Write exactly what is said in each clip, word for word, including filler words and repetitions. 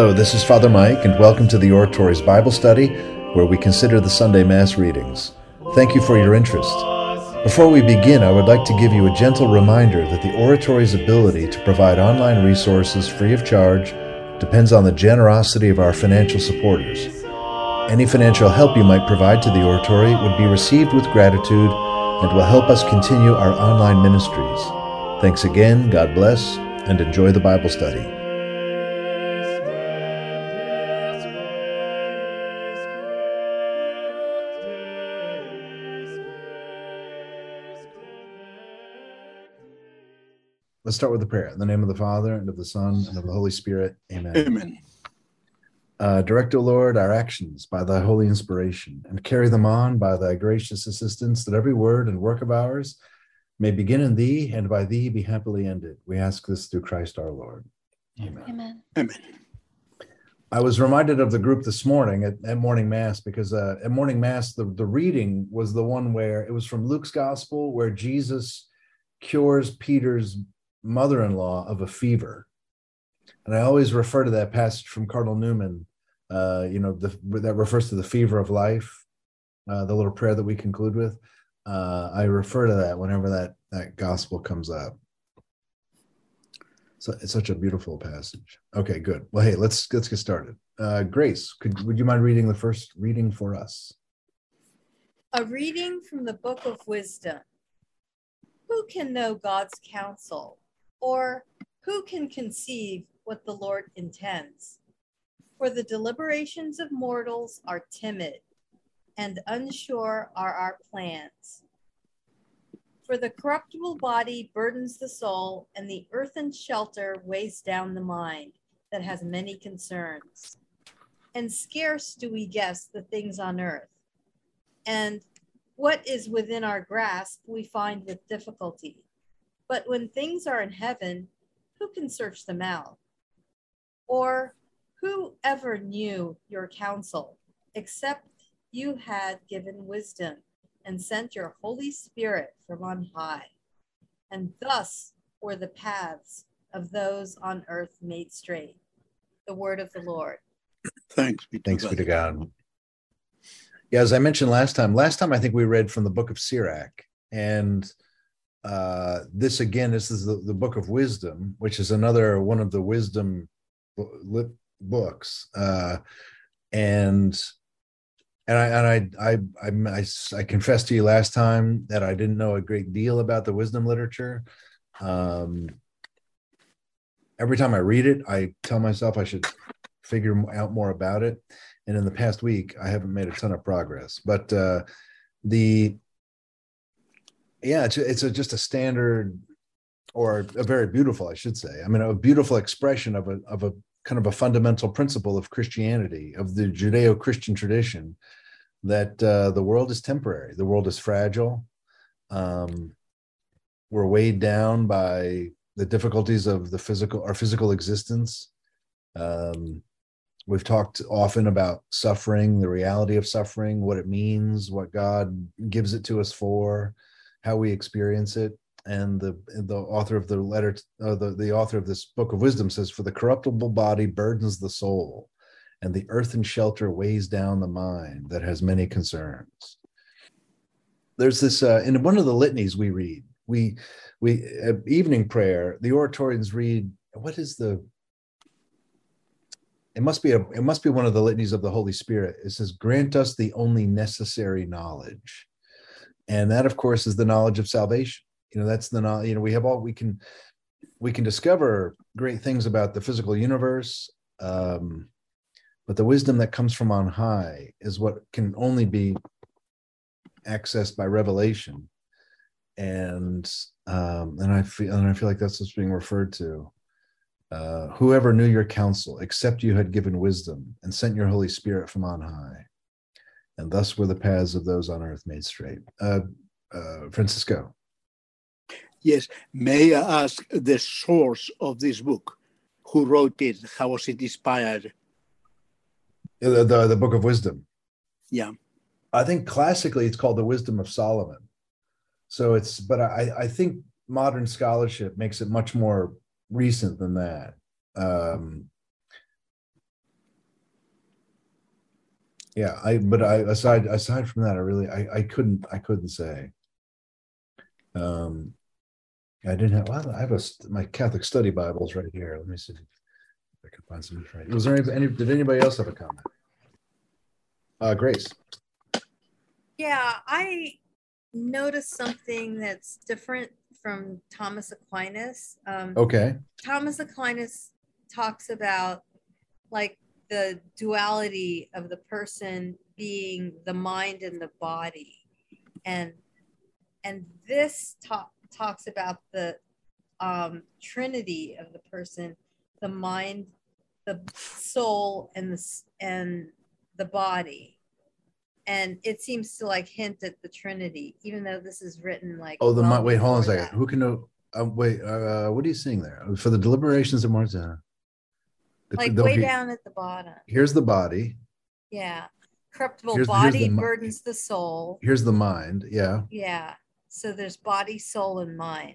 Hello, this is Father Mike, and welcome to the Oratories Bible Study, where we consider the Sunday Mass readings. Thank you for your interest. Before we begin, I would like to give you a gentle reminder that the Oratory's ability to provide online resources free of charge depends on the generosity of our financial supporters. Any financial help you might provide to the Oratory would be received with gratitude and will help us continue our online ministries. Thanks again, God bless, and enjoy the Bible study. Let's start with the prayer. In the name of the Father, and of the Son, and of the Holy Spirit. Amen. Amen. Uh, direct, O Lord, our actions by thy holy inspiration, and carry them on by thy gracious assistance, that every word and work of ours may begin in thee, and by thee be happily ended. We ask this through Christ our Lord. Amen. Amen. Amen. I was reminded of the group this morning at, at morning mass, because uh, at morning mass, the, the reading was the one where it was from Luke's gospel, where Jesus cures Peter's mother-in-law of a fever. And I always refer to that passage from Cardinal Newman, uh, you know, the, that refers to the fever of life, uh, the little prayer that we conclude with. Uh, I refer to that whenever that, that gospel comes up. So it's such a beautiful passage. Okay, good. Well, hey, let's let's get started. Uh, Grace, could would you mind reading the first reading for us? A reading from the Book of Wisdom. Who can know God's counsel, or who can conceive what the Lord intends? For the deliberations of mortals are timid, and unsure are our plans. For the corruptible body burdens the soul, and the earthen shelter weighs down the mind that has many concerns. And scarce do we guess the things on earth. And what is within our grasp we find with difficulty. But when things are in heaven, who can search them out? Or who ever knew your counsel, except you had given wisdom and sent your Holy Spirit from on high? And thus were the paths of those on earth made straight. The word of the Lord. Thanks be to Thanks God. be to God. Yeah, as I mentioned last time, last time I think we read from the book of Sirach, and uh, this again, this is the, the book of wisdom, which is another one of the wisdom bu- books, uh, and and I and I, I I I confessed to you last time that I didn't know a great deal about the wisdom literature. Um, every time I read it, I tell myself I should figure out more about it. And in the past week, I haven't made a ton of progress. But uh, the, yeah, it's, it's a, just a standard, or a very beautiful, I should say. I mean, a beautiful expression of a of a kind of a fundamental principle of Christianity, of the Judeo-Christian tradition, that uh, the world is temporary. The world is fragile. Um, we're weighed down by the difficulties of the physical, our physical existence. Um, We've talked often about suffering, the reality of suffering, what it means, what God gives it to us for, how we experience it. And the the author of the letter, uh, the, the author of this book of wisdom says, for the corruptible body burdens the soul, and the earthen shelter weighs down the mind that has many concerns. There's this, uh, in one of the litanies we read, we, we at evening prayer, the oratorians read, what is the, It must be a. It must be one of the litanies of the Holy Spirit. It says, "Grant us the only necessary knowledge," and that, of course, is the knowledge of salvation. You know, that's the knowledge. You know, we have all we can. We can discover great things about the physical universe, um, but the wisdom that comes from on high is what can only be accessed by revelation, and um, and I feel and I feel like that's what's being referred to. Uh, whoever knew your counsel, except you had given wisdom and sent your Holy Spirit from on high. And thus were the paths of those on earth made straight. Uh, uh, Francisco. Yes. May I ask the source of this book? Who wrote it? How was it inspired? The, the, the Book of Wisdom. Yeah. I think classically it's called the Wisdom of Solomon. So it's, but I, I think modern scholarship makes it much more recent than that. Um, Yeah, I but I aside aside from that, I really I, I couldn't I couldn't say. Um, I didn't have. Well, I have a my Catholic study Bibles right here. Let me see if I can find some information. Was there any, any did anybody else have a comment? Uh, Grace. Yeah, I noticed something that's different from Thomas Aquinas. Um, Okay. Thomas Aquinas talks about like the duality of the person being the mind and the body, and and this talk, talks about the um, trinity of the person, the mind, the soul, and the and the body. And it seems to like hint at the Trinity, even though this is written like. Oh, the well wait, hold on a second. that. Who can know? Uh, wait, uh, what are you seeing there? For the deliberations of Martin. Like way okay, down at the bottom. Here's the body. Yeah. Corruptible here's, body here's the, burdens the soul. Here's the mind. Yeah. Yeah. So there's body, soul, and mind.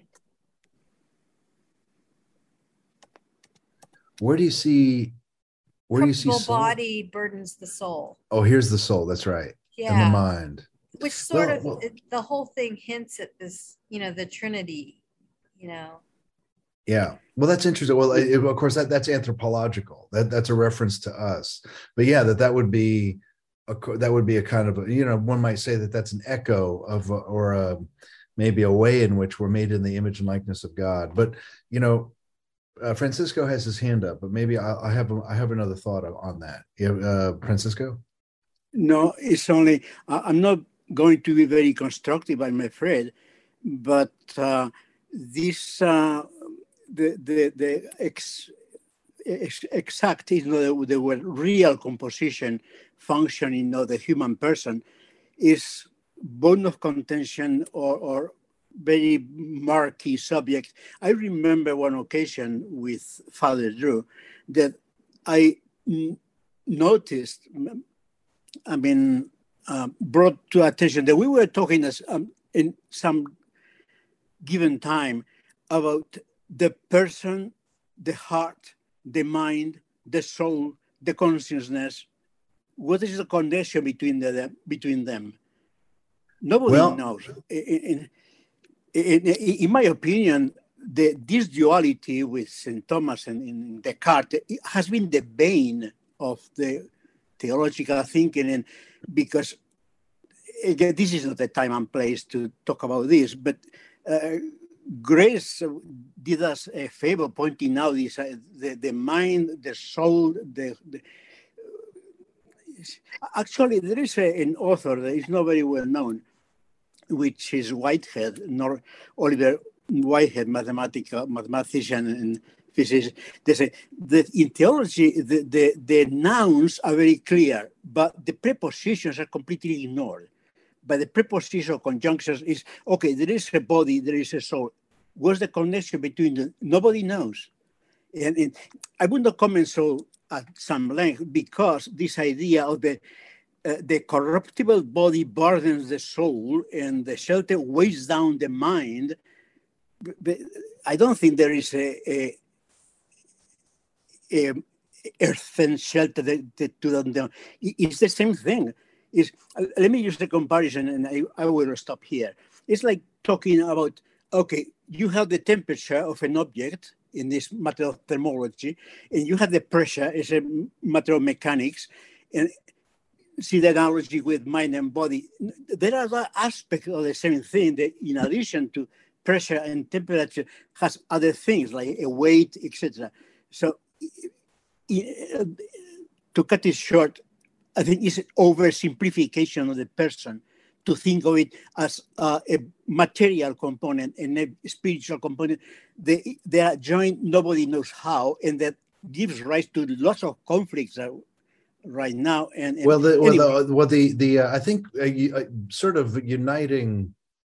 Where do you see? Where do you see? Corruptible body burdens the soul. Oh, here's the soul. That's right. Yeah. And the mind. Which sort well, of well, it, the whole thing hints at this, you know, the Trinity, you know. Yeah, well, that's interesting. Well, it, of course, that that's anthropological. That that's a reference to us. But yeah, that that would be a that would be a kind of a, you know, one might say that that's an echo of or a, maybe a way in which we're made in the image and likeness of God. But you know, uh, Francisco has his hand up, but maybe I, I have I have another thought on that. Uh, Francisco? No, it's only I'm not going to be very constructive, I'm afraid, but uh, this. Uh, The, the, the ex, ex, exact, you know, the, the word real composition functioning of the human person is bone of contention or, or very murky subject. I remember one occasion with Father Drew that I n- noticed, I mean, uh, brought to attention that we were talking as, um, in some given time about the person, the heart, the mind, the soul, the consciousness. What is the connection between the, between them? Nobody well, knows. In, in, in, in my opinion, the, this duality with Saint Thomas and in Descartes has been the bane of the theological thinking, and because again, this is not the time and place to talk about this, but uh, Grace did us a favor pointing out this, uh, the, the mind, the soul, the, the actually there is a, an author that is not very well known, which is Whitehead, nor Oliver Whitehead, mathematical mathematician and physicist. They say that in theology the, the, the nouns are very clear, but the prepositions are completely ignored. But the preposition conjunctions is, okay, there is a body, there is a soul. What's the connection between them? Nobody knows. And, and I would not comment so at some length because this idea of the uh, the corruptible body burdens the soul and the shelter weighs down the mind. But I don't think there is a, a, a earthen shelter that, that to them down. It's the same thing. Is uh, let me use the comparison, and I, I will stop here. It's like talking about, okay, you have the temperature of an object in this matter of thermology, and you have the pressure as a matter of mechanics, and see the analogy with mind and body. There are other aspects of the same thing that, in addition to pressure and temperature, has other things like a weight, et cetera. So, to cut it short, I think it's an oversimplification of the person to think of it as uh, a material component and a spiritual component. They, they are joined, nobody knows how, and that gives rise to lots of conflicts right now. And, and well, the, anyway. well, the, well, the, the uh, I think uh, you, uh, sort of uniting,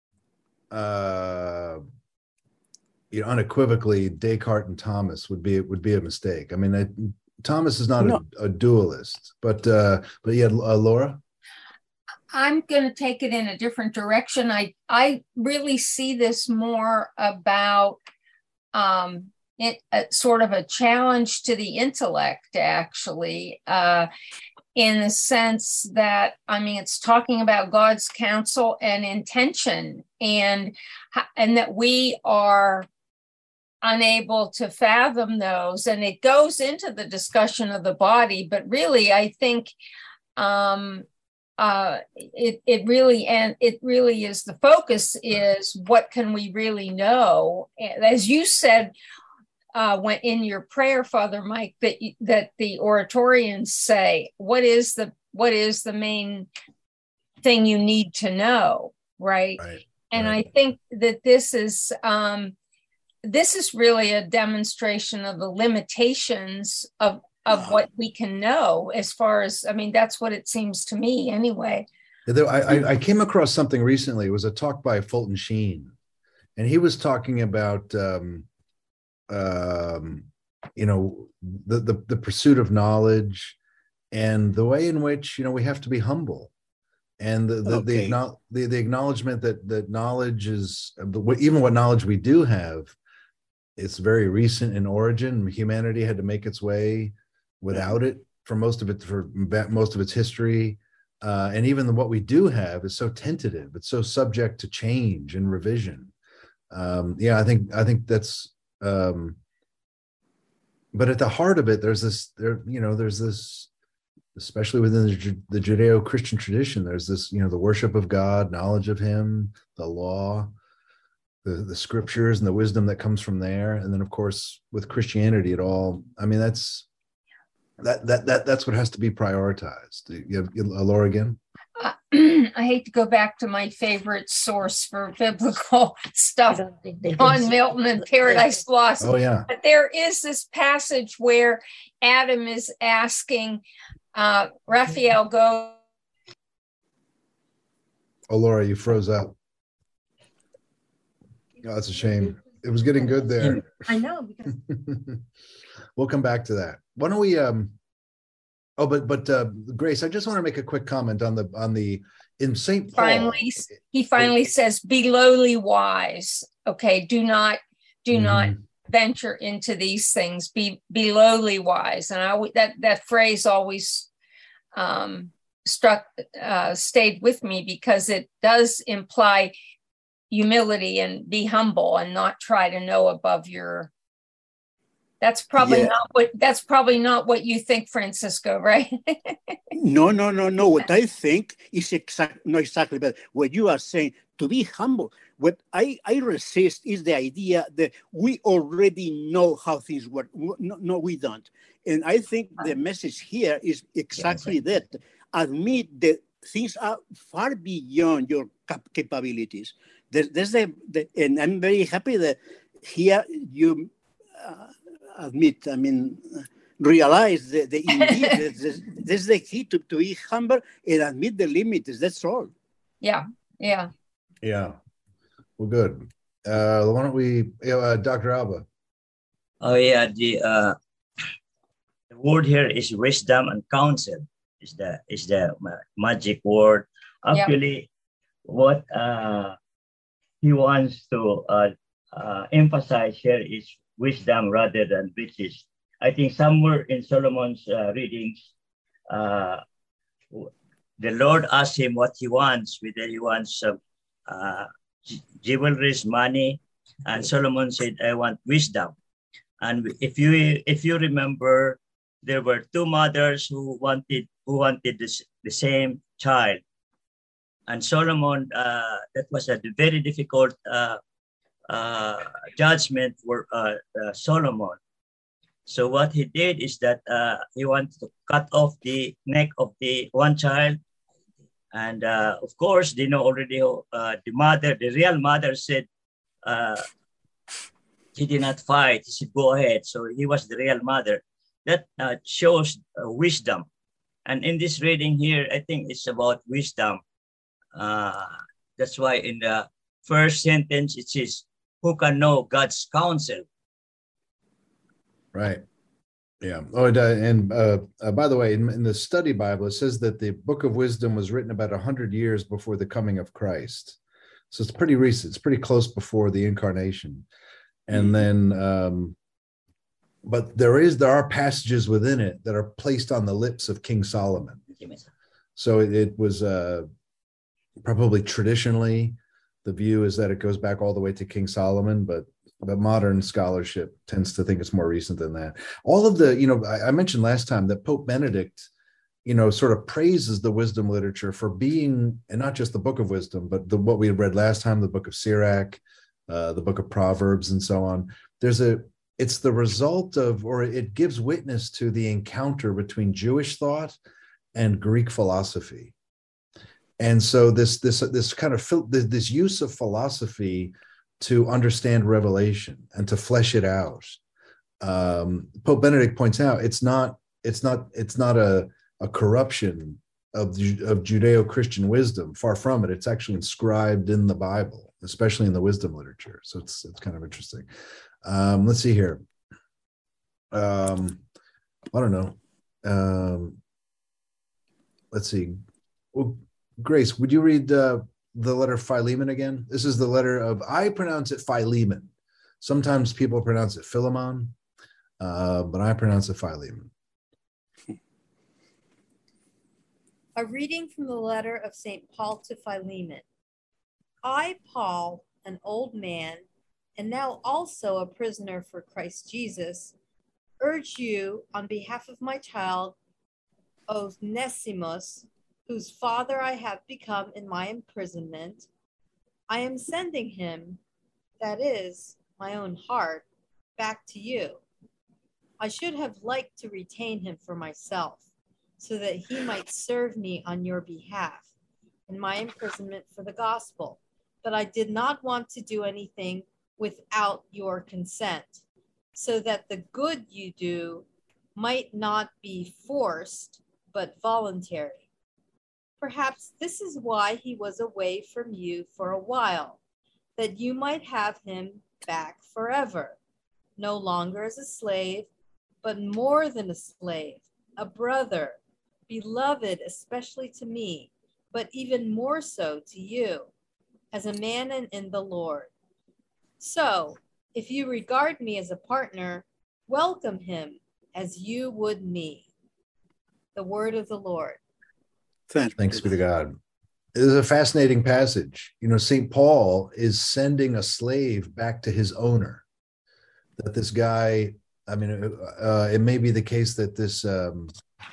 uh, you know, unequivocally Descartes and Thomas would be would be a mistake. I mean, I, Thomas is not no. a, a dualist, but uh, but yeah, uh, Laura. I'm going to take it in a different direction. I I really see this more about um, it, uh, sort of a challenge to the intellect, actually. Uh, in the sense that, I mean, it's talking about God's counsel and intention, and, and that we are unable to fathom those. And it goes into the discussion of the body, but really, I think um, uh, it, it really, and it really is, the focus is what can we really know? As you said, uh, when in your prayer, Father Mike, that, that the oratorians say, what is the, what is the main thing you need to know, right? Right. And right. I think that this is, um, this is really a demonstration of the limitations of, of what we can know as far as, I mean, that's what it seems to me anyway. I, I came across something recently. It was a talk by Fulton Sheen, and he was talking about, um, um, you know, the, the, the pursuit of knowledge and the way in which, you know, we have to be humble. And the the, Okay. the, the, the acknowledgement that, that knowledge is, even what knowledge we do have, it's very recent in origin. Humanity had to make its way without it for most of it, for most of its history. Uh, and even what we do have is so tentative. It's so subject to change and revision. Um, yeah, I think I think that's. Um, but at the heart of it, there's this. There, you know, there's this, especially within the, the Judeo-Christian tradition. There's this, you know, the worship of God, knowledge of Him, the law. The, the scriptures and the wisdom that comes from there. And then of course, with Christianity, it all, I mean, that's, that, that, that, that's what has to be prioritized. You have Laura again? Uh, I hate to go back to my favorite source for biblical stuff on Milton and Paradise Lost. Oh yeah. But there is this passage where Adam is asking uh, Raphael, go. Oh, Laura, you froze up. Oh, that's a shame. It was getting good there. I know. Because We'll come back to that. Why don't we? Um, oh, but but uh, Grace, I just want to make a quick comment on the on the in Saint Paul. Finally, he finally says, "Be lowly wise." Okay, do not do mm-hmm. not venture into these things. Be be lowly wise, and I that that phrase always um, struck uh, stayed with me because it does imply humility and be humble and not try to know above your. That's probably yeah. not what that's probably not what you think, Francisco, right? no, no, no, no. What I think is exact not exactly, but what you are saying, to be humble. What I, I resist is the idea that we already know how things work. No, no, we don't. And I think the message here is exactly yeah, that. Admit that things are far beyond your cap- capabilities. There's, there's the, the, and I'm very happy that here you uh, admit, I mean, realize that the, indeed, this, this is the key to, to be humble and admit the limits. That's all. Yeah, yeah. Yeah. Well, good. Uh, why don't we, uh, Doctor Alba? Oh, yeah. The, uh, the word here is wisdom and counsel. Is the is the magic word. Actually, yeah. what uh, he wants to uh, uh, emphasize here is wisdom rather than riches. I think somewhere in Solomon's uh, readings, uh, the Lord asked him what he wants, whether he wants uh, uh, jewelries, money, and Solomon said, "I want wisdom." And if you if you remember, there were two mothers who wanted who wanted this, the same child. And Solomon, uh, that was a very difficult uh, uh, judgment for uh, uh, Solomon. So what he did is that uh, he wanted to cut off the neck of the one child. And uh, of course, they know already uh, the mother, the real mother said, uh, he did not fight, he said, go ahead. So he was the real mother. That uh, shows uh, wisdom. And in this reading here, I think it's about wisdom. Uh, that's why in the first sentence, it says, who can know God's counsel? Right. Yeah. Oh, and uh, uh, by the way, in, in the study Bible, it says that the Book of Wisdom was written about one hundred years before the coming of Christ. So it's pretty recent. It's pretty close before the incarnation. And mm-hmm. then... Um, But there is there are passages within it that are placed on the lips of King Solomon. So it, it was uh, probably traditionally the view is that it goes back all the way to King Solomon, but but modern scholarship tends to think it's more recent than that. All of the, you know, I, I mentioned last time that Pope Benedict, you know, sort of praises the wisdom literature for being, and not just the Book of Wisdom, but the, what we had read last time, the Book of Sirach, uh, the Book of Proverbs, and so on. There's a, it's the result of, or it gives witness to the encounter between Jewish thought and Greek philosophy. And so this, this, this kind of, this use of philosophy to understand revelation and to flesh it out. Um, Pope Benedict points out it's not, it's not, it's not a, a corruption of, of Judeo-Christian wisdom. Far from it. It's actually inscribed in the Bible, especially in the wisdom literature. So it's it's kind of interesting. Um, let's see here. Um, I don't know. Um, let's see. Well, Grace, would you read uh, the letter Philemon again? This is the letter of, I pronounce it Philemon. Sometimes people pronounce it Philemon, uh, but I pronounce it Philemon. A reading from the letter of Saint Paul to Philemon. I, Paul, an old man, and now also a prisoner for Christ Jesus, urge you on behalf of my child, Onesimus, whose father I have become in my imprisonment. I am sending him, that is, my own heart, back to you. I should have liked to retain him for myself, so that he might serve me on your behalf in my imprisonment for the gospel. But I did not want to do anything without your consent, so that the good you do might not be forced, but voluntary. Perhaps this is why he was away from you for a while, that you might have him back forever, no longer as a slave, but more than a slave, a brother, beloved especially to me, but even more so to you, as a man and in the Lord. So, if you regard me as a partner, welcome him as you would me. The word of the Lord. Thanks be to God. It is a fascinating passage. You know, Saint Paul is sending a slave back to his owner. That this guy, I mean, uh, it may be the case that this um,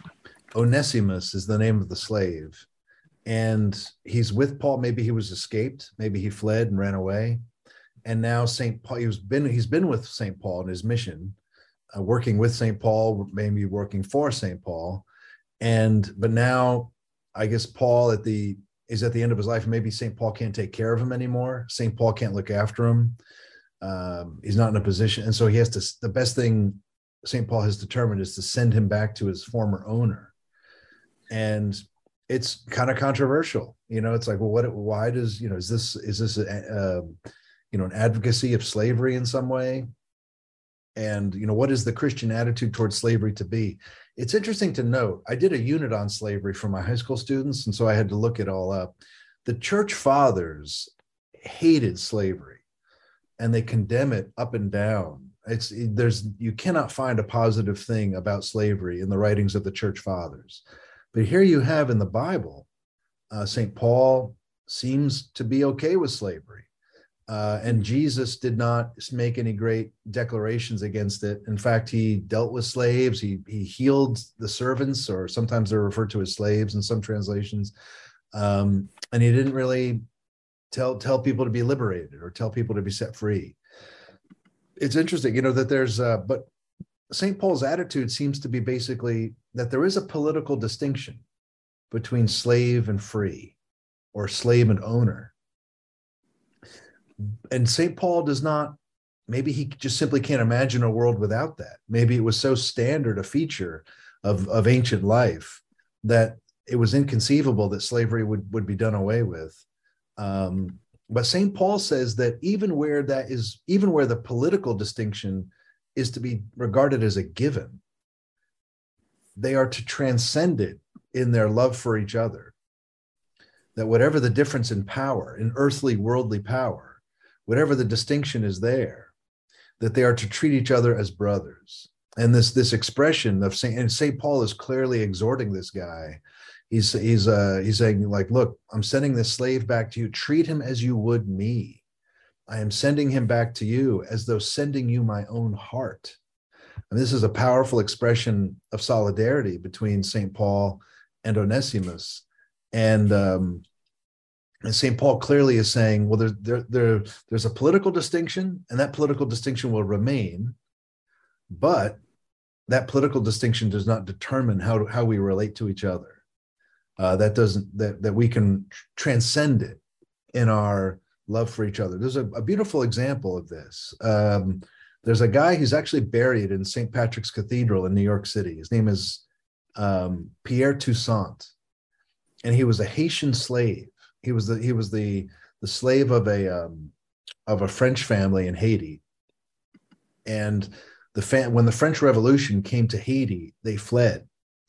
Onesimus is the name of the slave, and he's with Paul. Maybe he was escaped. Maybe he fled and ran away. And now Saint Paul, he's been he's been with Saint Paul in his mission, uh, working with Saint Paul, maybe working for Saint Paul, and but now I guess Paul at the is at the end of his life. Maybe Saint Paul can't take care of him anymore. Saint Paul can't look after him. Um, he's not in a position, and so he has to. The best thing Saint Paul has determined is to send him back to his former owner, and it's kind of controversial. You know, it's like, well, what? Why does you know? Is this is this a, a you know an advocacy of slavery in some way? And you know, what is the Christian attitude towards slavery to be? It's interesting to note, I did a unit on slavery for my high school students, and so I had to look it all up. The church fathers hated slavery, and they condemn it up and down. It's there's you cannot find a positive thing about slavery in the writings of the church fathers. But here you have in the Bible, uh, Saint Paul seems to be okay with slavery. Uh, and Jesus did not make any great declarations against it. In fact, he dealt with slaves. He, he healed the servants, or sometimes they're referred to as slaves in some translations. Um, and he didn't really tell, tell people to be liberated or tell people to be set free. It's interesting, you know, that there's, uh, but Saint Paul's attitude seems to be basically that there is a political distinction between slave and free, or slave and owner. And Saint Paul does not, maybe he just simply can't imagine a world without that. Maybe it was so standard a feature of, of ancient life that it was inconceivable that slavery would, would be done away with. Um, but Saint Paul says that even where that is, even where the political distinction is to be regarded as a given, they are to transcend it in their love for each other. That whatever the difference in power, in earthly, worldly power, whatever the distinction is there, that they are to treat each other as brothers. And this, this expression of Saint, and Saint Paul is clearly exhorting this guy. He's he's uh, he's saying, like, look, I'm sending this slave back to you. Treat him as you would me. I am sending him back to you as though sending you my own heart. And this is a powerful expression of solidarity between Saint Paul and Onesimus. And um, and Saint Paul clearly is saying, well, there, there, there, there's a political distinction, and that political distinction will remain, but that political distinction does not determine how, how we relate to each other. Uh, that doesn't, that, that we can transcend it in our love for each other. There's a, a beautiful example of this. Um, there's a guy who's actually buried in Saint Patrick's Cathedral in New York City. His name is um, Pierre Toussaint, and he was a Haitian slave. He was the he was the the slave of a um, of a French family in Haiti, and the fam- when the French Revolution came to Haiti, they fled.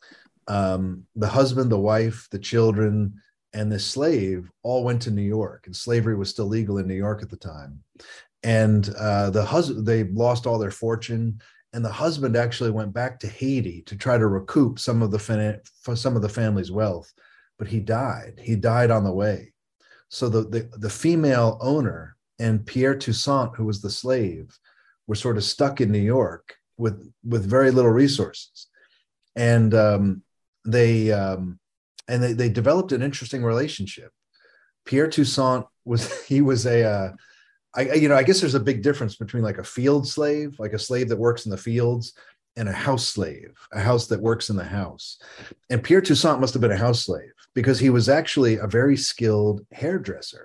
Um, the husband, the wife, the children, and the slave all went to New York, and slavery was still legal in New York at the time. And uh, the husband, they lost all their fortune, and the husband actually went back to Haiti to try to recoup some of the fin- some of the family's wealth. But he died. He died on the way. So the, the, the female owner and Pierre Toussaint, who was the slave, were sort of stuck in New York with, with very little resources. And um, they um, and they, they developed an interesting relationship. Pierre Toussaint was, he was a, uh, I, you know, I guess there's a big difference between like a field slave, like a slave that works in the fields, and a house slave, a house that works in the house. And Pierre Toussaint must have been a house slave, because he was actually a very skilled hairdresser.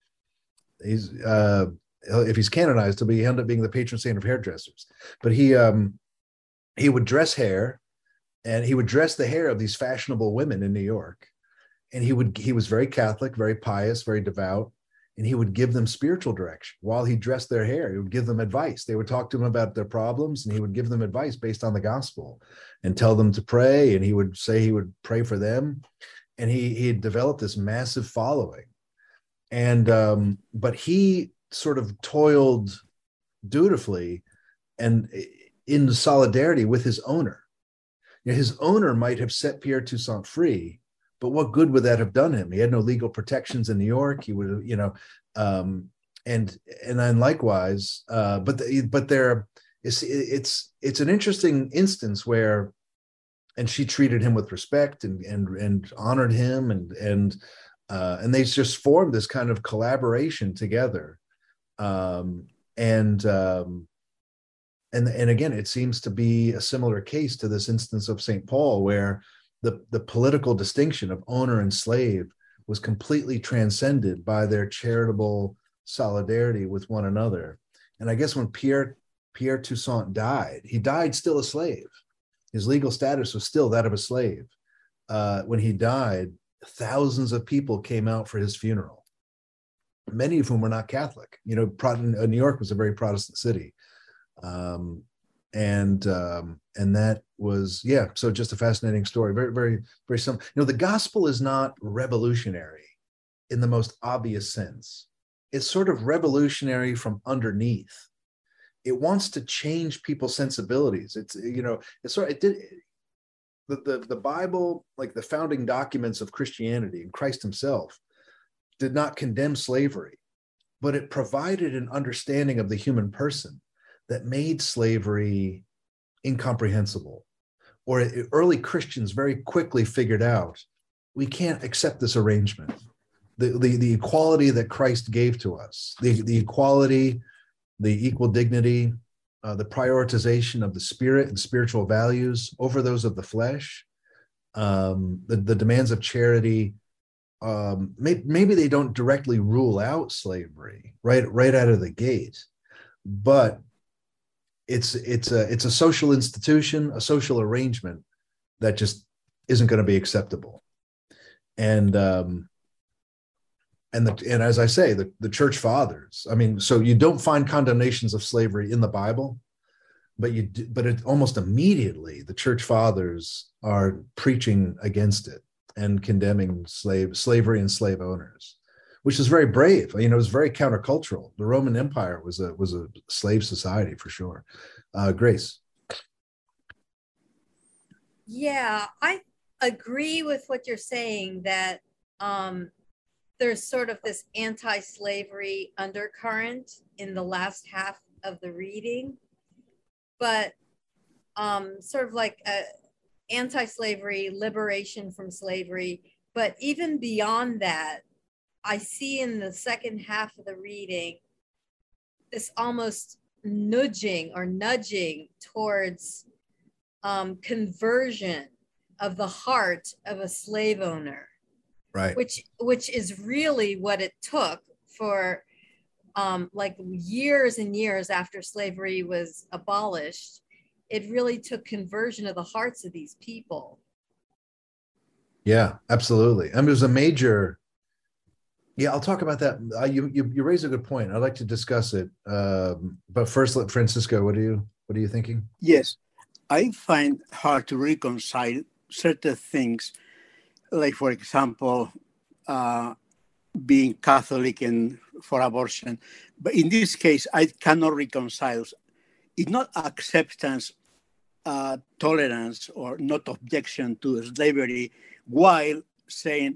He's uh, if he's canonized, he'll be end up being the patron saint of hairdressers. But he um, he would dress hair, and he would dress the hair of these fashionable women in New York. And he would he was very Catholic, very pious, very devout, and he would give them spiritual direction while he dressed their hair. He would give them advice. They would talk to him about their problems, and he would give them advice based on the gospel and tell them to pray. And he would say he would pray for them. And he he had developed this massive following. And um, but he sort of toiled dutifully and in solidarity with his owner. You know, his owner might have set Pierre Toussaint free, but what good would that have done him? He had no legal protections in New York. He would have, you know, um, and and then likewise, uh, but the, but there, it's it's it's an interesting instance where, and she treated him with respect and and and honored him, and and uh, and they just formed this kind of collaboration together, um, and. Um, And, and again, it seems to be a similar case to this instance of Saint Paul, where the, the political distinction of owner and slave was completely transcended by their charitable solidarity with one another. And I guess when Pierre, Pierre Toussaint died, he died still a slave. His legal status was still that of a slave. Uh, when he died, thousands of people came out for his funeral, many of whom were not Catholic. You know, New York was a very Protestant city. Um, and, um, and that was, yeah. So just a fascinating story. Very, very, very simple. You know, the gospel is not revolutionary in the most obvious sense. It's sort of revolutionary from underneath. It wants to change people's sensibilities. It's, you know, it's sort of, it did the, the, the Bible, like the founding documents of Christianity, and Christ himself did not condemn slavery, but it provided an understanding of the human person that made slavery incomprehensible. Or early Christians very quickly figured out, we can't accept this arrangement. The, the, the equality that Christ gave to us, the, the equality, the equal dignity, uh, the prioritization of the spirit and spiritual values over those of the flesh, um, the, the demands of charity, um, may, maybe they don't directly rule out slavery right, right out of the gate, but It's it's a it's a social institution, a social arrangement that just isn't going to be acceptable, and um, and the and as I say, the the church fathers. I mean, so you don't find condemnations of slavery in the Bible, but you do, but it almost immediately the church fathers are preaching against it and condemning slave slavery and slave owners, which is very brave. You know, it was very countercultural. The Roman Empire was a was a slave society for sure. Uh, Grace. Yeah, I agree with what you're saying, that um, there's sort of this anti-slavery undercurrent in the last half of the reading, but um, sort of like a anti-slavery, liberation from slavery. But even beyond that, I see in the second half of the reading this almost nudging or nudging towards um, conversion of the heart of a slave owner, right? Which which is really what it took for um, like years and years after slavery was abolished. It really took conversion of the hearts of these people. Yeah, absolutely. I mean, it was a major. Yeah, I'll talk about that. Uh, you, you you raise a good point. I'd like to discuss it. Um, but first, let Francisco. What are you What are you thinking? Yes, I find hard to reconcile certain things, like, for example, uh, being Catholic and for abortion. But in this case, I cannot reconcile. It's not acceptance, uh, tolerance, or not objection to slavery, while saying,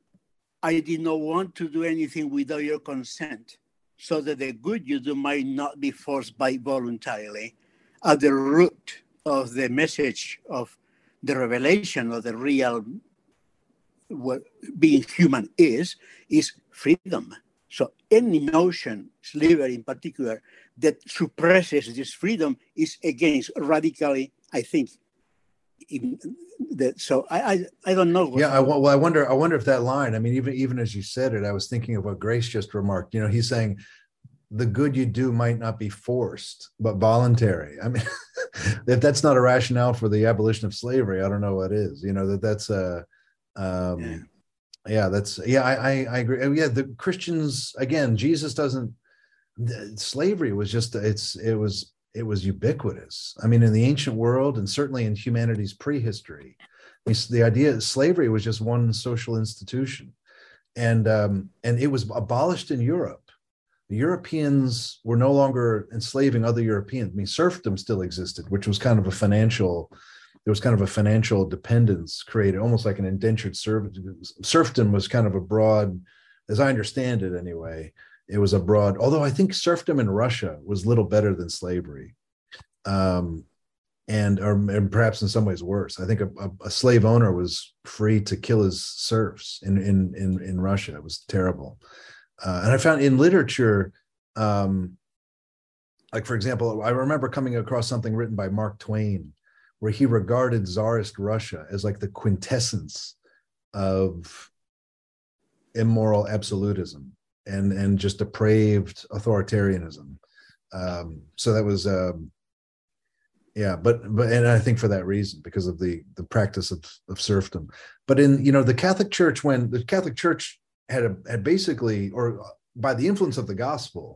I did not want to do anything without your consent, so that the good you do might not be forced by voluntarily. At the root of the message of the revelation of the real, what being human is, is freedom. So any notion, slavery in particular, that suppresses this freedom is against radically, I think. In that, so I, I I don't know. Yeah, I well, I wonder. I wonder if that line. I mean, even even as you said it, I was thinking of what Grace just remarked. You know, he's saying the good you do might not be forced, but voluntary. I mean, if that's not a rationale for the abolition of slavery, I don't know what is. You know, that that's a. Um, yeah. yeah, that's yeah. I, I I agree. Yeah, the Christians again. Jesus doesn't. Slavery was just it's it was. It was ubiquitous. I mean, in the ancient world, and certainly in humanity's prehistory, the idea of slavery was just one social institution, and um, and it was abolished in Europe. The Europeans were no longer enslaving other Europeans. I mean, serfdom still existed, which was kind of a financial. There was kind of a financial dependence created, almost like an indentured servant. Serfdom was kind of a broad, as I understand it, anyway. It was a broad, although I think serfdom in Russia was little better than slavery, um, and or and perhaps in some ways worse. I think a, a, a slave owner was free to kill his serfs in in in, in Russia. It was terrible, uh, and I found in literature, um, like for example, I remember coming across something written by Mark Twain, where he regarded Tsarist Russia as like the quintessence of immoral absolutism. And and just depraved authoritarianism. Um, so that was, um, yeah. But but and I think for that reason, because of the the practice of of serfdom. But in you know the Catholic Church, when the Catholic Church had a, had basically, or by the influence of the gospel,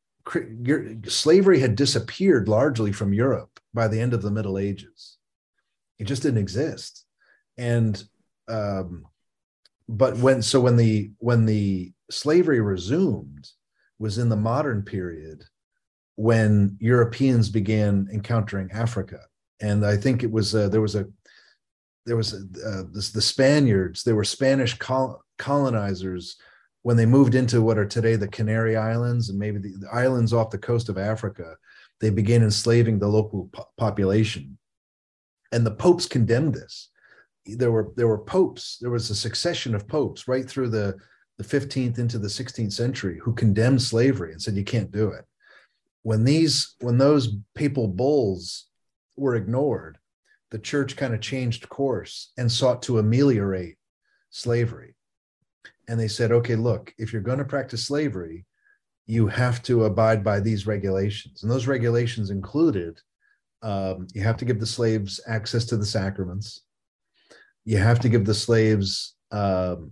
slavery had disappeared largely from Europe by the end of the Middle Ages. It just didn't exist, and um, but when so when the when the slavery resumed was in the modern period when Europeans began encountering Africa. And I think it was, uh, there was a, there was a, uh, this, the Spaniards, they were Spanish col- colonizers when they moved into what are today the Canary Islands and maybe the, the islands off the coast of Africa. They began enslaving the local po- population. And the popes condemned this. There were, there were popes, there was a succession of popes right through the the fifteenth into the sixteenth century who condemned slavery and said, you can't do it. When these, when those papal bulls were ignored, the church kind of changed course and sought to ameliorate slavery. And they said, okay, look, if you're going to practice slavery, you have to abide by these regulations. And those regulations included, um, you have to give the slaves access to the sacraments. You have to give the slaves, um,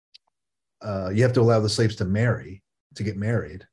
Uh, you have to allow the slaves to marry, to get married,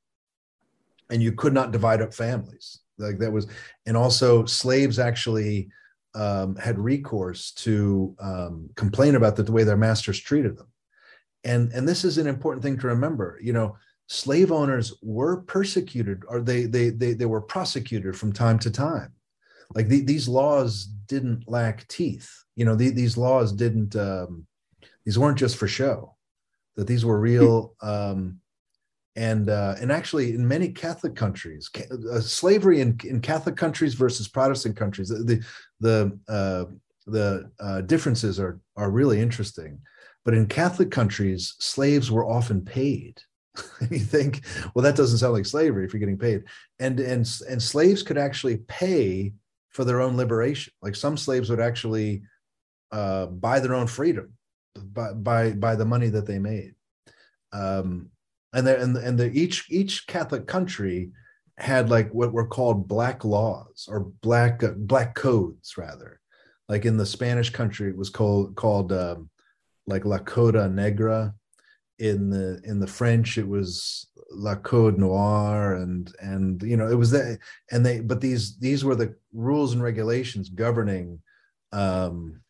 and you could not divide up families. Like that was, and also slaves actually um, had recourse to um, complain about the, the way their masters treated them. And, and this is an important thing to remember. You know, slave owners were persecuted, or they, they, they, they were prosecuted from time to time. like the, these laws didn't lack teeth. You know, the, these laws didn't, um, these weren't just for show, that these were real. Um, and uh, and actually, in many Catholic countries, uh, slavery in, in Catholic countries versus Protestant countries, the the uh, the uh, differences are are really interesting. But in Catholic countries, slaves were often paid. You think, well, that doesn't sound like slavery if you're getting paid. And and and slaves could actually pay for their own liberation. Like some slaves would actually uh, buy their own freedom by by by the money that they made. Um, and the, and and the, each each Catholic country had like what were called black laws or black uh, black codes rather. Like in the Spanish country, it was called called um, like La Coda Negra. In the in the French, it was La Code Noire, and and you know it was that, and they but these these were the rules and regulations governing um,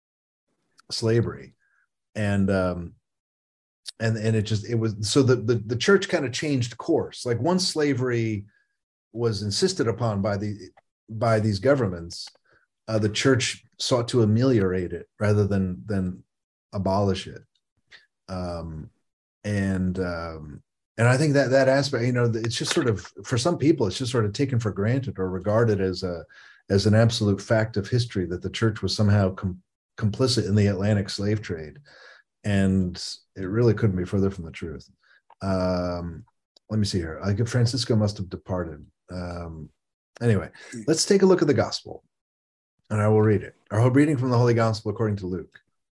slavery, and um, and and it just it was so the the, the church kind of changed course. Like once slavery was insisted upon by the by these governments, uh, the church sought to ameliorate it rather than than abolish it. Um, and um, and I think that that aspect, you know, it's just sort of, for some people, it's just sort of taken for granted or regarded as a as an absolute fact of history that the church was somehow com- complicit in the Atlantic slave trade, and it really couldn't be further from the truth. Um, let me see here. I think Francisco must have departed. Um, anyway, let's take a look at the gospel, and I will read it. Our reading from the Holy Gospel according to Luke.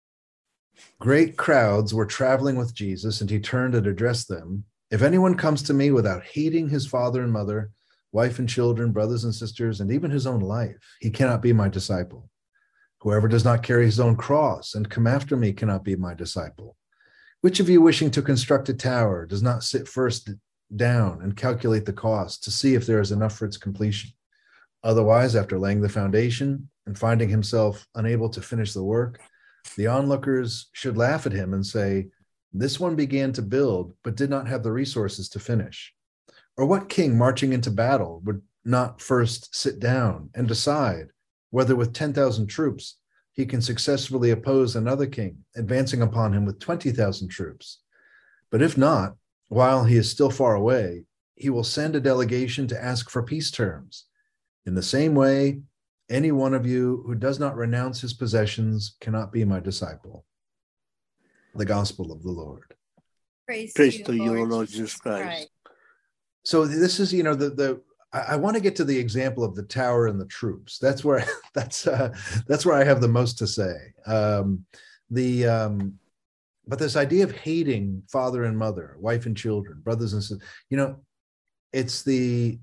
Great crowds were traveling with Jesus, and he turned and addressed them. If anyone comes to me without hating his father and mother, wife and children, brothers and sisters, and even his own life, he cannot be my disciple. Whoever does not carry his own cross and come after me cannot be my disciple. Which of you wishing to construct a tower does not sit first down and calculate the cost to see if there is enough for its completion? Otherwise, after laying the foundation and finding himself unable to finish the work, the onlookers should laugh at him and say, this one began to build, but did not have the resources to finish. Or what king marching into battle would not first sit down and decide whether with ten thousand troops he can successfully oppose another king, advancing upon him with twenty thousand troops? But if not, while he is still far away, he will send a delegation to ask for peace terms. In the same way, any one of you who does not renounce his possessions cannot be my disciple. The gospel of the Lord. Praise, Praise to, to you, you, Lord, Lord Jesus Jesus Christ. Christ. So this is, you know, the the I, I want to get to the example of the tower and the troops. That's where that's uh, that's where I have the most to say. Um, the um, but this idea of hating father and mother, wife and children, brothers and sisters, you know, it's the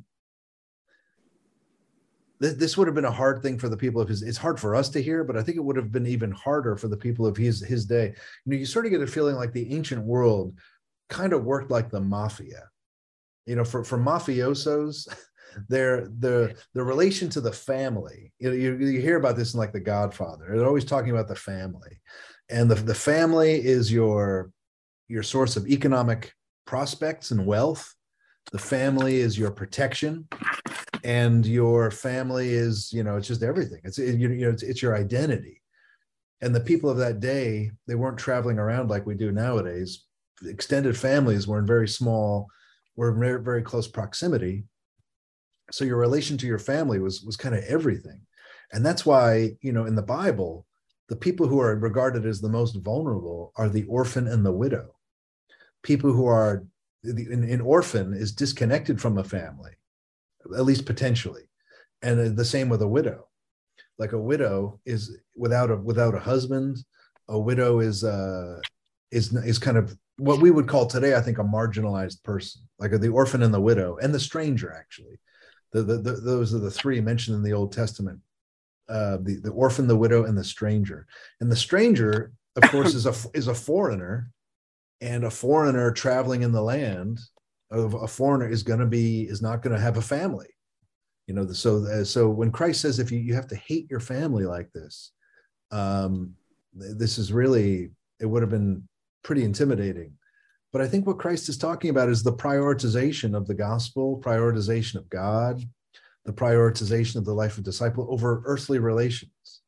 this would have been a hard thing for the people of his, it's hard for us to hear, but I think it would have been even harder for the people of his, his day. You know, you sort of get a feeling like the ancient world kind of worked like the mafia. You know, for, for mafiosos, their, the, the relation to the family, you know, you, you hear about this in like The Godfather. They're always talking about the family. And the, the family is your, your source of economic prospects and wealth. The family is your protection. And your family is, you know, it's just everything. It's, it, you know, it's, it's your identity. And the people of that day, they weren't traveling around like we do nowadays. Extended families were in very small, were in very, very close proximity. So your relation to your family was, was kind of everything. And that's why, you know, in the Bible, the people who are regarded as the most vulnerable are the orphan and the widow. People who are, an, an orphan is disconnected from a family, at least potentially, and the same with a widow. Like a widow is without a without a husband. A widow is uh is is kind of what we would call today, I think, a marginalized person. Like the orphan and the widow and the stranger. Actually, the, the, the those are the three mentioned in the Old Testament: uh, the the orphan, the widow, and the stranger. And the stranger, of course, is a is a foreigner, and a foreigner traveling in the land of a foreigner is going to be is not going to have a family, you know. So uh, so when Christ says if you, you have to hate your family like this, um, this is really, it would have been pretty intimidating. But I think what Christ is talking about is the prioritization of the gospel, prioritization of God, the prioritization of the life of disciple over earthly relations.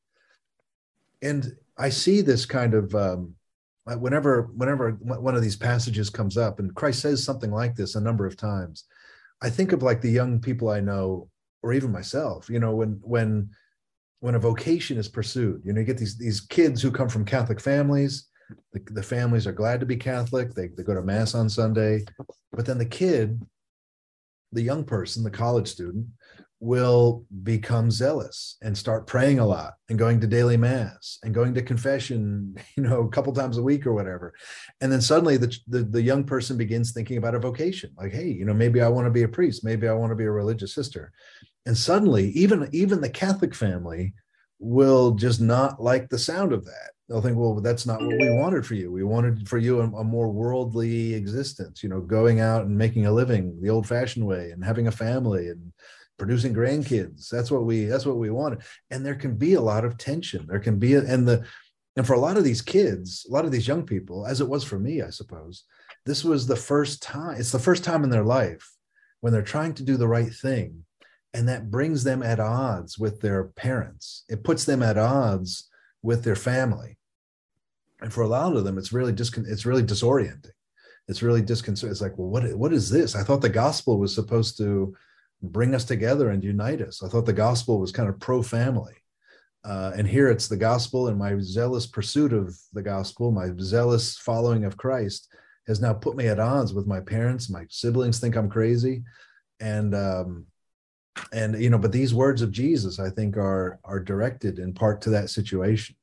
And I see this kind of, um, whenever, whenever one of these passages comes up, and Christ says something like this a number of times, I think of like the young people I know, or even myself, you know, when, when, when a vocation is pursued, you know, you get these, these kids who come from Catholic families, the, the families are glad to be Catholic. They, they go to mass on Sunday, but then the kid, the young person, the college student, will become zealous and start praying a lot and going to daily mass and going to confession, you know, a couple times a week or whatever. And then suddenly the, the, the young person begins thinking about a vocation, like, hey, you know, maybe I want to be a priest, maybe I want to be a religious sister. And suddenly even, even the Catholic family will just not like the sound of that. They'll think, well, that's not what we wanted for you. We wanted for you a, a more worldly existence, you know, going out and making a living the old-fashioned way and having a family and producing grandkids. That's what we, that's what we wanted. And there can be a lot of tension. There can be, a, and the, and for a lot of these kids, a lot of these young people, as it was for me, I suppose, this was the first time, it's the first time in their life when they're trying to do the right thing. And that brings them at odds with their parents. It puts them at odds with their family. And for a lot of them, it's really just, it's really disorienting. It's really disconcerting. It's like, well, what, what is this? I thought the gospel was supposed to bring us together and unite us. I thought the gospel was kind of pro-family. Uh, and here it's the gospel, and my zealous pursuit of the gospel, my zealous following of Christ has now put me at odds with my parents. My siblings think I'm crazy. And, um, and, you know, but these words of Jesus, I think, are, are directed in part to that situation.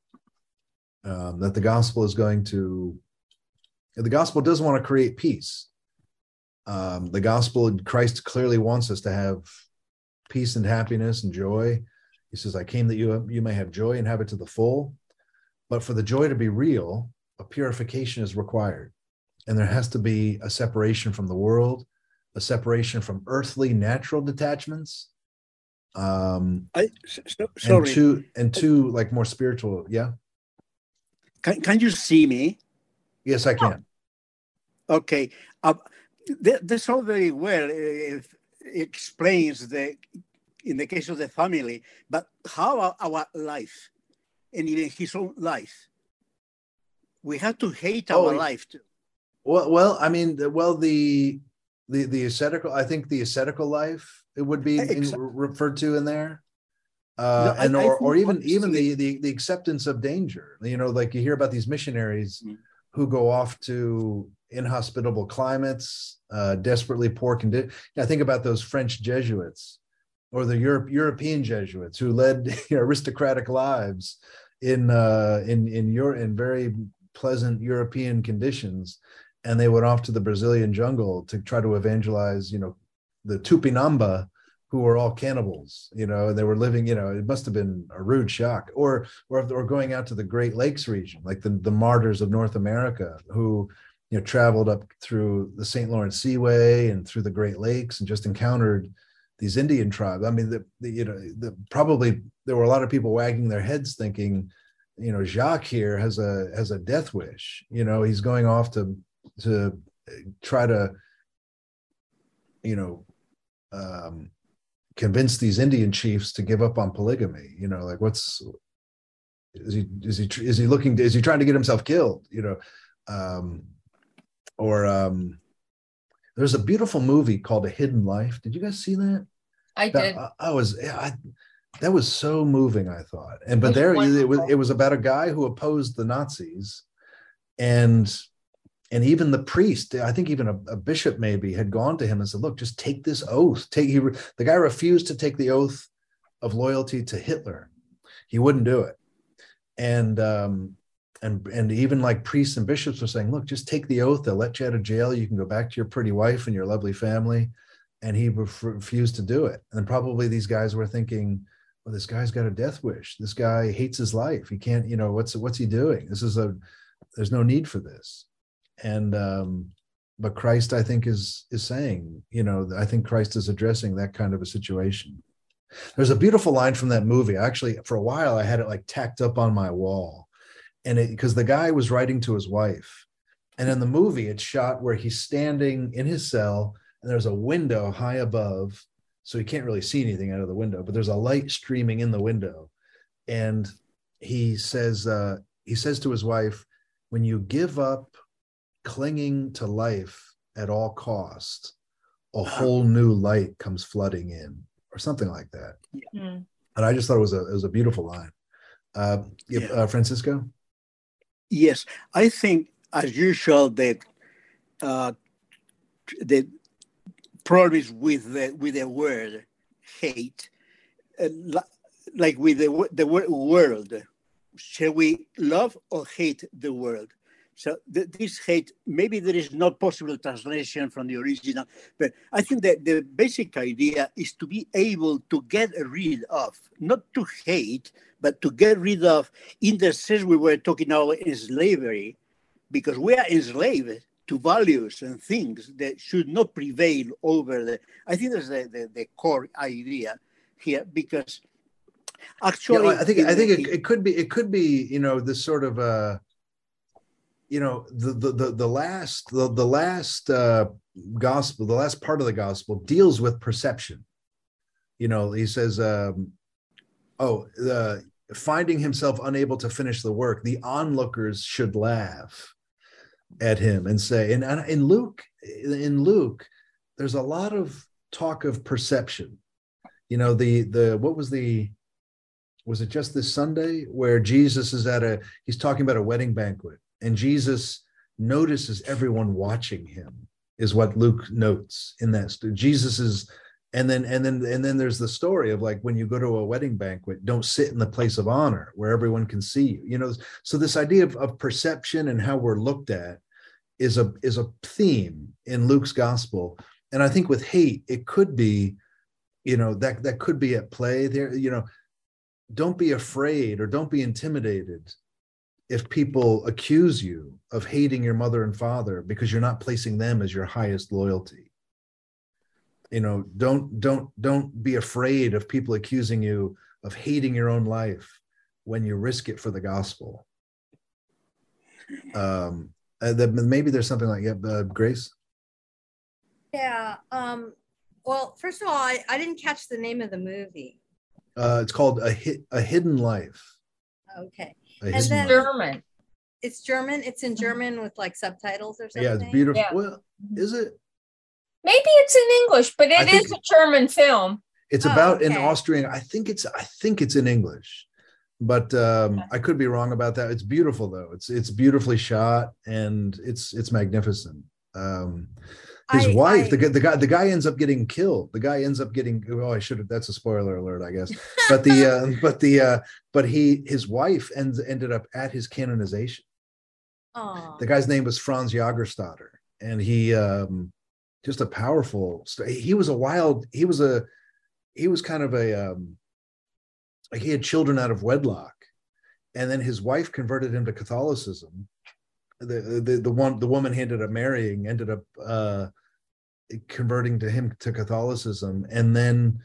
Um, that the gospel is going to, the gospel doesn't want to create peace. Um, the gospel, Christ clearly wants us to have peace and happiness and joy. He says, I came that you, you may have joy and have it to the full. But for the joy to be real, a purification is required. And there has to be a separation from the world, a separation from earthly natural detachments. Um, I, so, sorry. And two, and two, like more spiritual. Yeah. Can, can you see me? Yes, I can. Okay. Uh, th- this all very well uh, explains the, in the case of the family, but how our, our life, and even his own life, we have to hate oh, our life too. Well, well, I mean, well, the the the ascetical, I think the ascetical life, it would be in, referred to in there. Uh, no, and I, or, I or even even the, the the acceptance of danger. You know, like you hear about these missionaries mm. who go off to inhospitable climates, uh, desperately poor conditions. I think about those French Jesuits or the Europe, European Jesuits who led you know, aristocratic lives in uh, in in Europe in very pleasant European conditions, and they went off to the Brazilian jungle to try to evangelize. You know, the Tupinamba, who were all cannibals, you know, and they were living, you know, it must have been a rude shock. Or, or, or going out to the Great Lakes region, like the, the martyrs of North America, who, you know, traveled up through the Saint Lawrence Seaway and through the Great Lakes and just encountered these Indian tribes. I mean, the, the you know, the, probably there were a lot of people wagging their heads thinking, you know, Jacques here has a has a death wish. You know, he's going off to to try to, you know, um, convince these Indian chiefs to give up on polygamy. You know, like what's is he is he is he looking to, is he trying to get himself killed? You know, um, or um, there's a beautiful movie called A Hidden Life. Did you guys see that? I did. That, I, I was I, that was so moving, I thought. And but there it was it was about a guy who opposed the Nazis, and and even the priest, I think even a, a bishop maybe, had gone to him and said, look, just take this oath. Take he the guy refused to take the oath of loyalty to Hitler. He wouldn't do it. And um and and even like priests and bishops were saying, look, just take the oath. They'll let you out of jail. You can go back to your pretty wife and your lovely family. And he ref- refused to do it. And probably these guys were thinking, well, this guy's got a death wish. This guy hates his life. He can't, you know, what's what's he doing? This is a, there's no need for this. And um, but Christ, I think, is is saying, you know, I think Christ is addressing that kind of a situation. There's a beautiful line from that movie. Actually, for a while, I had it like tacked up on my wall, and it because the guy was writing to his wife, and in the movie, it's shot where he's standing in his cell, and there's a window high above, so he can't really see anything out of the window, but there's a light streaming in the window. And he says, uh, he says to his wife, when you give up clinging to life at all costs, a whole new light comes flooding in, or something like that. Mm. And I just thought it was a, it was a beautiful line. Uh, yeah. uh, Francisco? Yes, I think, as usual, that uh, the problem is with the with the word hate, uh, like with the the word world. Shall we love or hate the world? So th- this hate, maybe there is no possible translation from the original, but I think that the basic idea is to be able to get rid of, not to hate, but to get rid of, in the sense we were talking now in slavery, because we are enslaved to values and things that should not prevail over the, I think that's the, the, the core idea here, because actually, yeah, I think I think it, it could be it could be you know this sort of uh you know the the the, the last the, the last uh gospel the last part of the gospel deals with perception. You know, he says, um, oh, the finding himself unable to finish the work, the onlookers should laugh at him and say, and in Luke in Luke, there's a lot of talk of perception. You know, the the what was the was it just this Sunday where Jesus is at a, he's talking about a wedding banquet, and Jesus notices everyone watching him, is what Luke notes in that. Jesus is, and then, and then, and then there's the story of like, when you go to a wedding banquet, don't sit in the place of honor where everyone can see you, you know? So this idea of, of perception and how we're looked at is a, is a theme in Luke's gospel. And I think with hate, it could be, you know, that, that could be at play there, you know. Don't be afraid or don't be intimidated if people accuse you of hating your mother and father because you're not placing them as your highest loyalty. You know, don't don't don't be afraid of people accusing you of hating your own life when you risk it for the gospel. Um, uh, that maybe there's something like yeah, uh, Grace. Yeah. Um, well, first of all, I, I didn't catch the name of the movie. Uh, it's called a hit, a hidden life. Okay, a and then German. It's German. It's in German with like subtitles or something. Yeah, it's beautiful. Yeah. Well, is it? Maybe it's in English, but it is a German film. It's Oh, about okay. an Austrian. I think it's. I think it's in English, but um, Okay. I could be wrong about that. It's beautiful though. It's it's beautifully shot and it's it's magnificent. Um, his I, wife, I, the, the guy, the guy ends up getting killed. The guy ends up getting. Oh, I should have. That's a spoiler alert, I guess. But the uh, but the uh, but he his wife ends ended up at his canonization. Aw. The guy's name was Franz Jagerstatter, and he um, just a powerful. He was a wild. He was a. He was kind of a. Um, like he had children out of wedlock, and then his wife converted him to Catholicism. The the the one the woman he ended up marrying ended up uh, converting to him to Catholicism, and then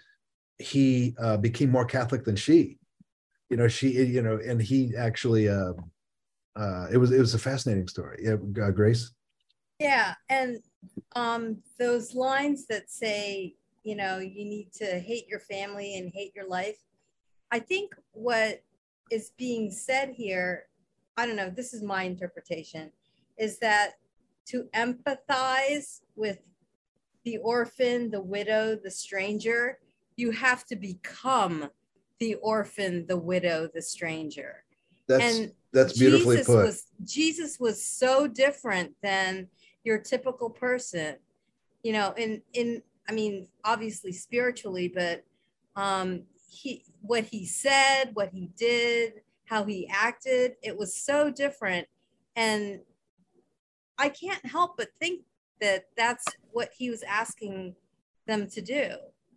he uh, became more Catholic than she. You know, she you know, and he actually. Uh, uh, it was it was a fascinating story. Yeah, uh, Grace. Yeah, and um, those lines that say, you know, you need to hate your family and hate your life. I think what is being said here, I don't know, this is my interpretation, is that to empathize with the orphan, the widow, the stranger, you have to become the orphan, the widow, the stranger. That's and that's beautifully Jesus put. Was, Jesus was so different than your typical person, you know, in, in I mean, obviously spiritually, but um, he, what he said, what he did, how he acted, it was so different. And I can't help but think that that's what he was asking them to do.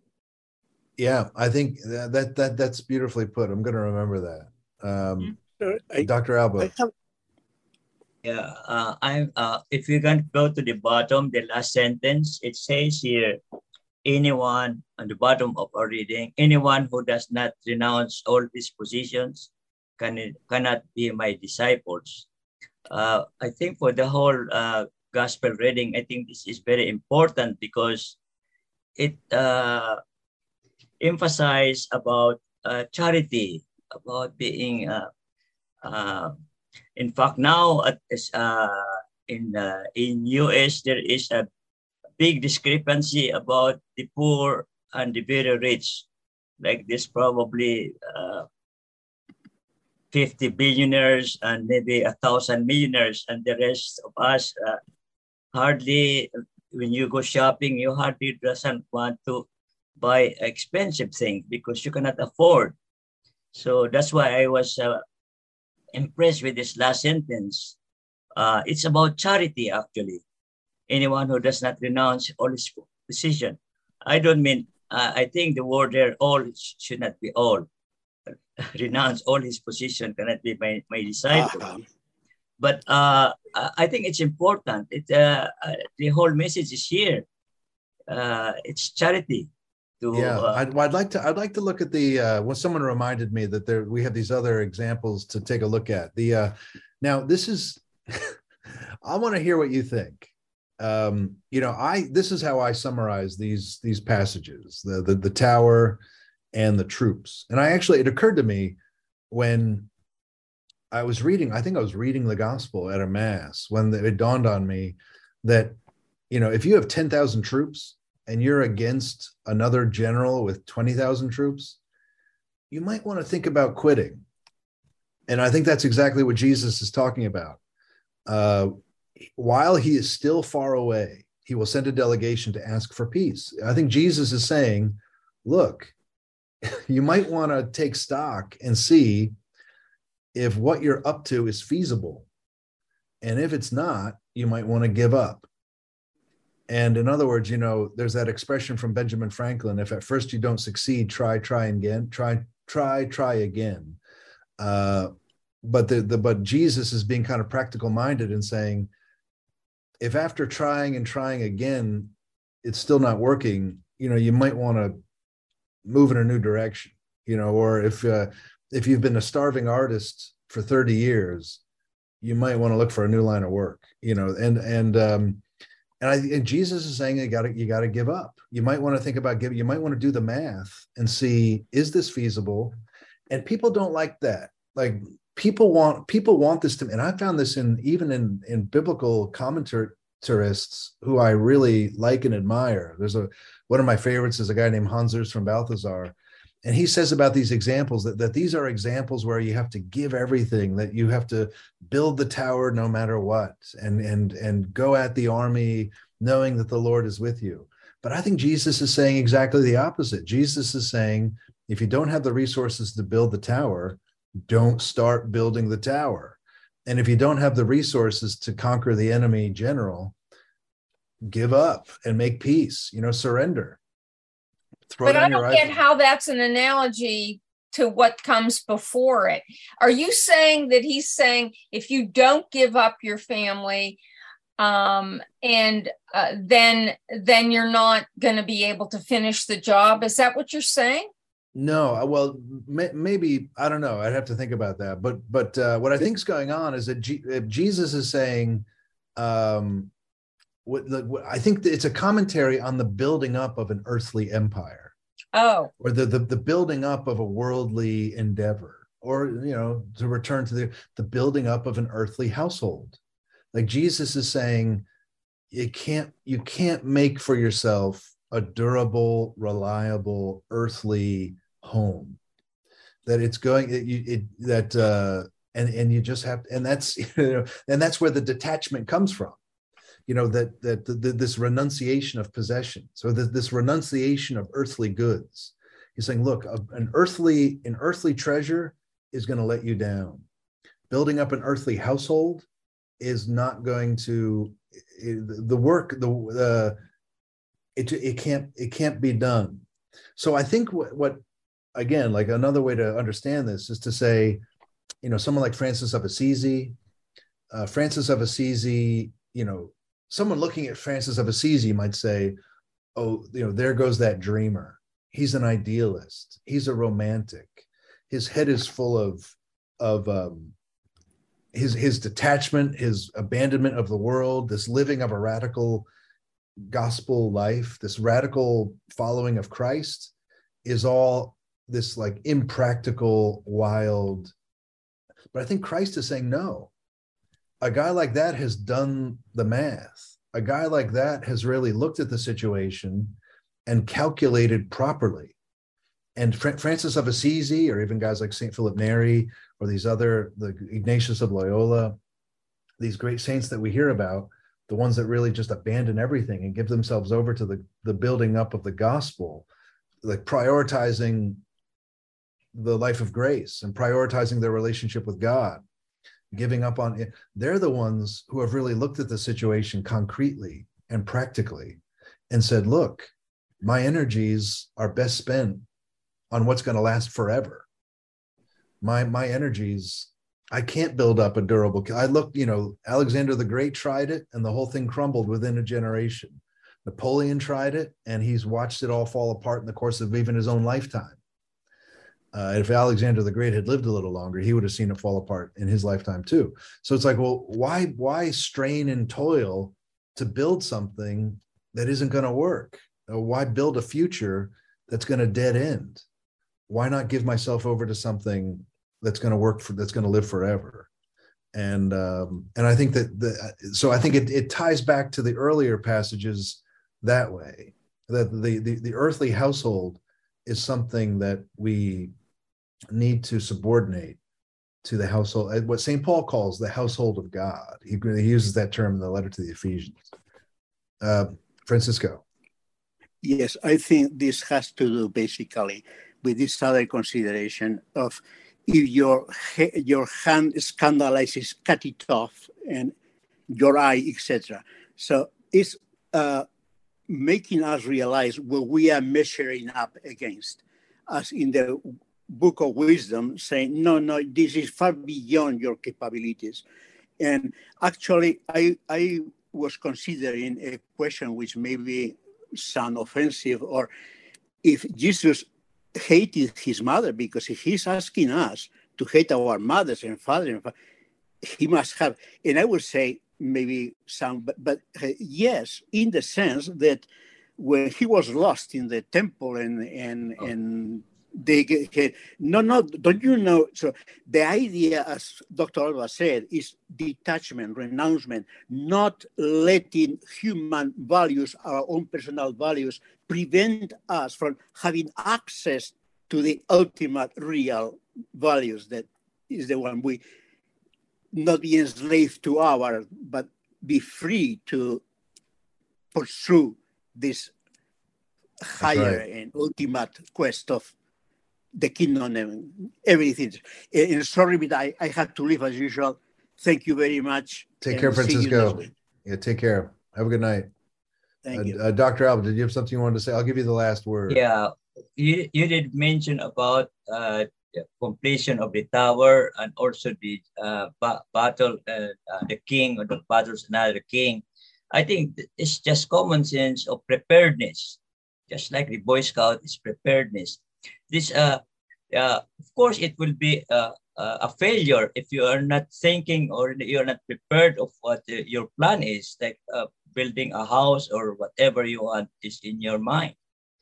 Yeah, I think that that, that that's beautifully put. I'm going to remember that. Um, I, Doctor Alba. I have, Yeah, uh, I'm. Uh, if you can go to the bottom, the last sentence, it says here, anyone on the bottom of our reading, anyone who does not renounce all his positions can cannot be my disciples. Uh, I think for the whole uh, gospel reading, I think this is very important because it uh, emphasize about uh, charity, about being, uh, uh, in fact, now at, uh, in, uh, in U S, there is a big discrepancy about the poor and the very rich. Like this, probably uh, fifty billionaires and maybe a thousand millionaires, and the rest of us uh, hardly, when you go shopping, you hardly doesn't want to buy expensive things because you cannot afford. So that's why I was uh, impressed with this last sentence. Uh, it's about charity, actually. Anyone who does not renounce all his position. I don't mean, uh, I think the word there, all should not be all. Renounce all his position cannot be my, my disciple. Uh-huh. But uh, I think it's important. It, uh, uh, the whole message is here. Uh, it's charity. To, yeah, uh, I'd, I'd like to. I'd like to look at the. Uh, when someone reminded me that there, we have these other examples to take a look at. The uh, now this is. I want to hear what you think. Um, you know, I this is how I summarize these these passages: the the the tower and the troops. And I actually, it occurred to me when I was reading. I think I was reading the gospel at a mass when it dawned on me that, you know, if you have ten thousand troops and you're against another general with twenty thousand troops, you might want to think about quitting. And I think that's exactly what Jesus is talking about. Uh, while he is still far away, he will send a delegation to ask for peace. I think Jesus is saying, look, you might want to take stock and see if what you're up to is feasible. And if it's not, you might want to give up. And in other words, you know, there's that expression from Benjamin Franklin: if at first you don't succeed, try, try again, try, try, try again. Uh, but the, the but Jesus is being kind of practical minded and saying, if after trying and trying again, it's still not working, you know, you might want to move in a new direction, you know, or if uh, if you've been a starving artist for thirty years, you might want to look for a new line of work, you know, and and um, and, I, and Jesus is saying you got to you got to give up. You might want to think about giving. You might want to do the math and see, is this feasible? And people don't like that. Like people want people want this to, and I found this in even in in biblical commentarists who I really like and admire. There's a one of my favorites is a guy named Hans Urs from Balthasar. And he says about these examples that, that these are examples where you have to give everything, that you have to build the tower no matter what, and, and, and go at the army knowing that the Lord is with you. But I think Jesus is saying exactly the opposite. Jesus is saying, if you don't have the resources to build the tower, don't start building the tower. And if you don't have the resources to conquer the enemy general, give up and make peace, you know, surrender. Throw but I don't get how that's an analogy to what comes before it. Are you saying that he's saying if you don't give up your family, um, and uh, then then you're not going to be able to finish the job? Is that what you're saying? No, well, may, maybe I don't know. I'd have to think about that. But but uh, what I think is going on is that G- Jesus is saying. Um, What, what, I think that it's a commentary on the building up of an earthly empire. Oh. Or the, the the building up of a worldly endeavor, or, you know, to return to the, the building up of an earthly household. Like Jesus is saying, you can't, you can't make for yourself a durable, reliable, earthly home. That it's going, it, it that, uh, and, and you just have, and that's, you know, and that's where the detachment comes from. You know, that that the, the, this renunciation of possession. So the, this renunciation of earthly goods. He's saying, look, a, an earthly an earthly treasure is going to let you down. Building up an earthly household is not going to, it, the work, the uh, it it can't it can't be done. So I think what, what again, like another way to understand this is to say, you know, someone like Francis of Assisi, uh, Francis of Assisi, you know. Someone looking at Francis of Assisi might say, oh, you know, there goes that dreamer. He's an idealist. He's a romantic. His head is full of, of um, his, his detachment, his abandonment of the world, this living of a radical gospel life, this radical following of Christ is all this like impractical, wild. But I think Christ is saying, no, a guy like that has done the math. A guy like that has really looked at the situation and calculated properly. And Fra- Francis of Assisi, or even guys like Saint Philip Neri, or these other, the Ignatius of Loyola, these great saints that we hear about, the ones that really just abandon everything and give themselves over to the, the building up of the gospel, like prioritizing the life of grace and prioritizing their relationship with God, giving up on it. They're the ones who have really looked at the situation concretely and practically and said, look, my energies are best spent on what's going to last forever. My, my energies, I can't build up a durable. I look, you know, Alexander the Great tried it and the whole thing crumbled within a generation. Napoleon tried it and he's watched it all fall apart in the course of even his own lifetime. Uh, if Alexander the Great had lived a little longer, he would have seen it fall apart in his lifetime too. So it's like, well, why, why strain and toil to build something that isn't going to work? Or why build a future that's going to dead end? Why not give myself over to something that's going to work for, that's going to live forever? And um, and I think that the so I think it, it ties back to the earlier passages that way, that the, the the earthly household is something that we need to subordinate to the household, what Saint Paul calls the household of God. He, he uses that term in the letter to the Ephesians. Uh, Francisco. Yes, I think this has to do basically with this other consideration of if your your hand scandalizes, cut it off, and your eye, et cetera. So it's uh, making us realize what we are measuring up against, as in the Book of Wisdom, saying, no, no, this is far beyond your capabilities. And actually, I I was considering a question which maybe sound offensive, or if Jesus hated his mother, because if he's asking us to hate our mothers and fathers, he must have, and I would say maybe some, but, but uh, yes, in the sense that when he was lost in the temple and and oh. and they get, no, no, don't you know? So the idea, as Doctor Alba said, is detachment, renouncement, not letting human values, our own personal values, prevent us from having access to the ultimate real values that is the one we not be enslaved to our, but be free to pursue this higher right. and ultimate quest of the kingdom and everything. And sorry, but I, I have to leave as usual. Thank you very much. Take care, Francisco. Yeah, take care. Have a good night. Thank uh, you. Uh, Doctor Alba, did you have something you wanted to say? I'll give you the last word. Yeah, you, you did mention about uh, the completion of the tower and also the uh, ba- battle, uh, uh, the king or the battles another king. I think it's just common sense of preparedness, just like the Boy Scout is preparedness. This, uh, uh, of course, it will be uh, uh, a failure if you are not thinking or you're not prepared of what uh, your plan is, like uh, building a house or whatever you want is in your mind.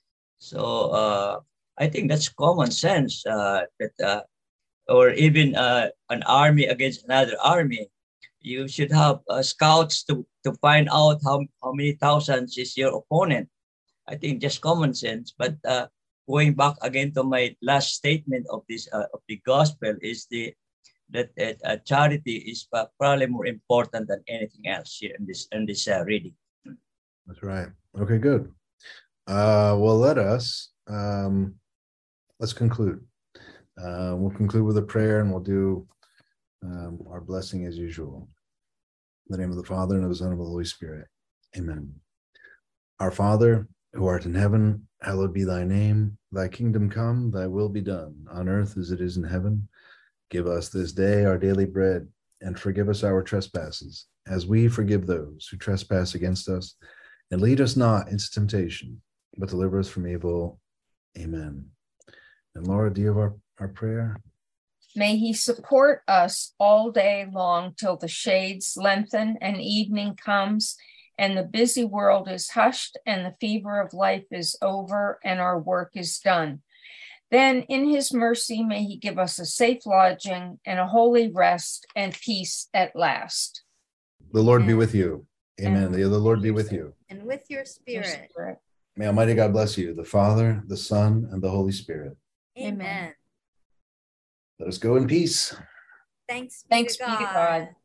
So uh, I think that's common sense. Uh, that, uh, or even uh, an army against another army, you should have uh, scouts to to find out how how many thousands is your opponent. I think just common sense, but. Uh, Going back again to my last statement of this uh, of the gospel is the that uh, charity is probably more important than anything else here in this in this uh, reading. That's right. Okay, good. Uh, well, let us um, let's conclude. Uh, we'll conclude with a prayer, and we'll do um, our blessing as usual. In the name of the Father and of the Son and of the Holy Spirit. Amen. Our Father, who art in heaven, hallowed be thy name. Thy kingdom come, thy will be done, on earth as it is in heaven. Give us this day our daily bread, and forgive us our trespasses, as we forgive those who trespass against us. And lead us not into temptation, but deliver us from evil. Amen. And Laura, do you have our, our prayer? May he support us all day long till the shades lengthen and evening comes, and the busy world is hushed, and the fever of life is over, and our work is done. Then in his mercy, may he give us a safe lodging and a holy rest and peace at last. The Lord be Amen. with you. Amen. And The the Lord be with you. And with your Your spirit. spirit. May Almighty God bless you, the Father, the Son, and the Holy Spirit. Amen. Let us go in peace. Thanks be Thanks to be to God. God.